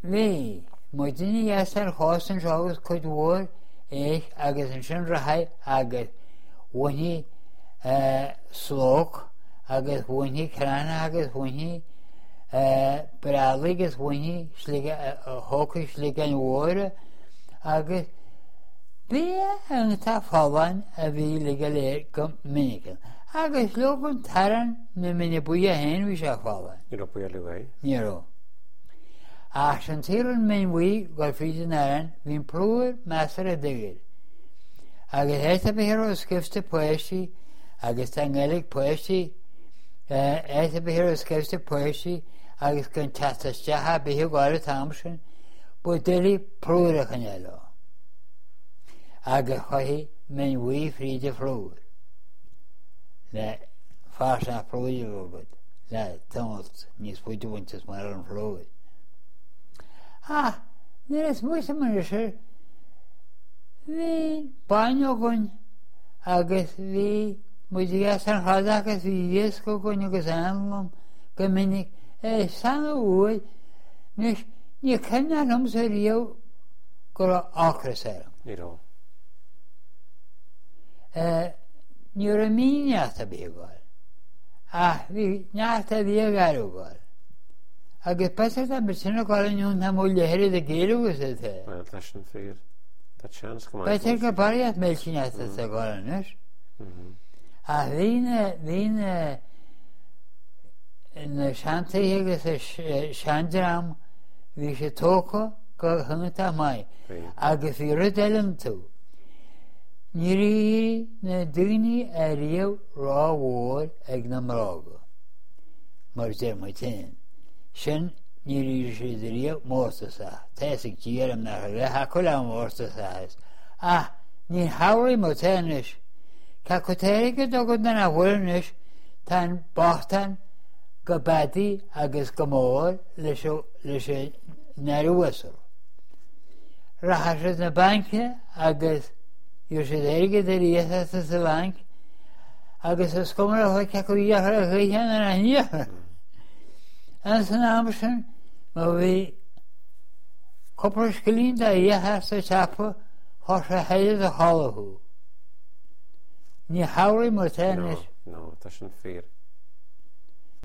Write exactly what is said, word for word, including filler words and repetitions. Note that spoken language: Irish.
Bhí mu duine dhéastar chásan segus chuid mhór éich agus an sin rathaid agus bhainní slóch agus bhainní crana agus bhainní brála agus bhainní thóca slí an mhóra agus bí an tá fábhain a bhí le go léir go minic. Agus legan taran na mine buí a hen bhí se fábhain. Ní ra buí le Níró. Ach an tíran min bhuí gur fríd an aran hín plúir measar a digir. Agus éta bhíar ó scifte poisí agus tá ngéalaigh poisí éta bhíar ó scifte poisí agus gon tatasteatha bhí gáil tamsin bu durí plúireach an eile. Agus chuí min bhuí fríd a plúir. Le fás na plúir agad le tamalt níos buide bhaintas mar an plúir. Ah, níor is muoite mar isir bhí bainne gon agus bhí muide gas an chada agus bhí dhéas go gon agus anlam go minic é sanna bhuaid níos ní cenne anm sa riamh gur áchras air. Ní ra. Níor a mí neachta bhí gáil. Ach bhí neachta bhí a garú gáil. Agus pasar tá be sinna gáilún na mú lehéir a géirúgus é the. Well, leis an fér. Tá chans go Pasar go bariad mé sinneachta sa gáilin, a bhíne bhíne na seantaí agus a seandraam bhí sé tóca go thuganta mai agus bhí rud eileann tú. Ní rí na duine a riamh rá mhór ag na mrága mar dé mai tin. Sin ní rí sé de riamh mórtasach. Teas ag tíarm nach le hacu le mórtasachas. Ah, ní habhraí má téanis. Ca go téirigh dogad na bhfuilnis tá bachtain go badaí agus go mór leis sé nearúhasar. Ratha sé na bance agus dúir sé déirigh de riasa sa banc agus is cumar a chuid ce go dhéachar a chuithéan ar a hníochar. An san amsin má bhí copar scilín a dhéachar sa teapa thos a heiad a hálathú. Ní habhraí mar téanis. No, tá sin fér.